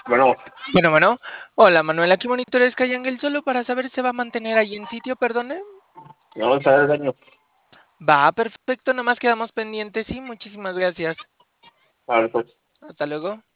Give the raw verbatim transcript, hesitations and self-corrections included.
Bueno, Bueno, bueno. Hola, Manuel. Aquí monitores Cayangel solo para saber si se va a mantener ahí en sitio, perdone. vamos a ver daño. Va, perfecto. Nomás quedamos pendientes. Sí, muchísimas gracias. A ver, pues. Hasta luego.